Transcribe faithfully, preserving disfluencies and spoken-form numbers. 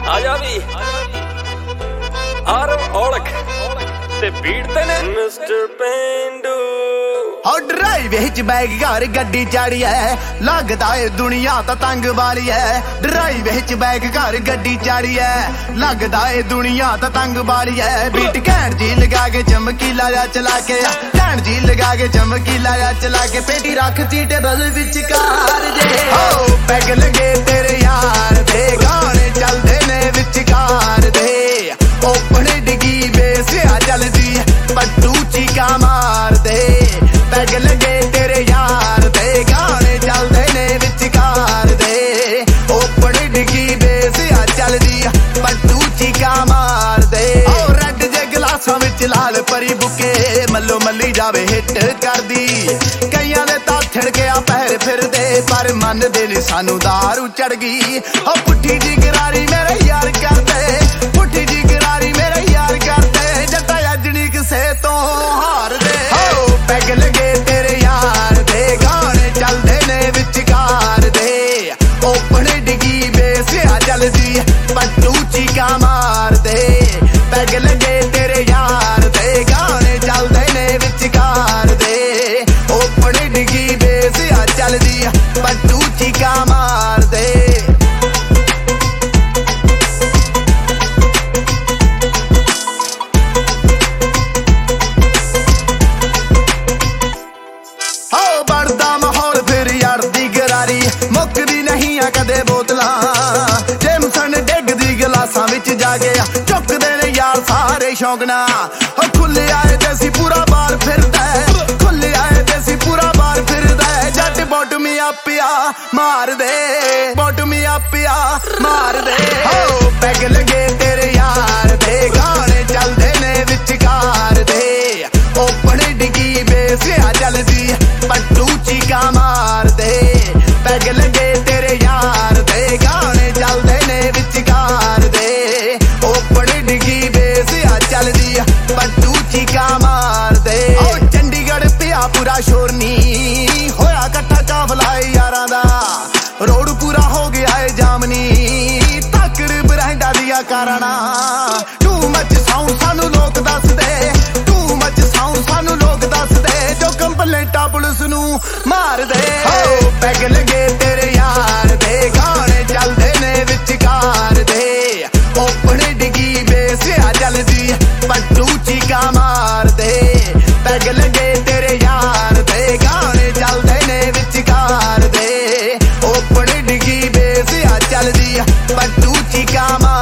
आजा भी आरम औलख ते बीड़ते ने मिस्टर पेंडू हो ड्राइव विच बैग घर गड्डी चाड़ी है लगदा है दुनिया तो तंग वाली है ड्राइव विच बैग घर गड्डी चाड़ी है लगदा है दुनिया तो तंग वाली है बीट कैंट जी लगा के चमकीला जा चला के कैंट जी लगा के चमकीला जा चला के पेटी रख सीटे बल विच कार दे हो बैग लगे तेरे यार दे गाने चलदे ने विच कार दे ओपन डिगी बेस आ चलदी पट्टू चीका मार दे बैग लगे तेरे यार दे गाने चलदे ने विच कार दे ओपन डिगी बेस आ चलदी पट्टू चीका मार दे ओ रेड जे गलासां विच लाल परी बुके मल्लो मल्ली जावे हिट करदी कईयां दे तां ठड़किया पैर फिरदे पर मनदे नी सानू दारू चढ़ गई ओ पुट्ठी जी गरारी मेरे यार करदे पुट्ठी जी गरारी मेरे यार करदे जट्टा अजनी किसे तो हार दे हो बैग लगे तेरे यार दे गाने चलदे ने विच कार दे ओपन डिगी बेस आ चलदी पट्टू चीका मार दे बैग लगे तेरे यार दे गाने चलदे ने विच कार दे ओपन डिगी बेस आ चलदी पट्टू चीका मार दे मुकदी नहीं आ कदे बोतलां जेमसन डिगदी गलासां विच जा गया चुकदे ने यार सारे शौकना हो खुले आए देसी पूरा बार फिरदा है खुले आए देसी पूरा बार फिरदा है जट बॉटमी आपिया मार दे बॉटमी आपिया मार दे हो बैग लगे तेरे यार दे गाने चलदे ने विच कार दे ओपन डिगी बेस आ चलदी पट्टू चीका मार दे बैग लगे तेरे यार दे गाने चलदे ने विच कार दे ओपन डिगी बेस आ चलदी पट्टू चीका मार दे ओ चंडीगढ़ पिया पूरा शोर नी होया कट्ठा काफला यारां दा रोड पूरा हो गया है जामनी ताकड़ बरहंडा दिया कारणा टू मच साउंड सानू लोग दस दे टू मच साउंड सानू लोग दस दे जो कंप्लेंटा पुलिस नू मार दे हो बैग लगे तेरे यार दे गाने चलदे ने विच कार दे ओपन डिगी बेस आ चलदी पट्टू चीका मार दे बैग लगे तेरे यार दे गाने चलदे ने विच कार दे ओपन डिगी बेस आ चलदी पट्टू चीका मार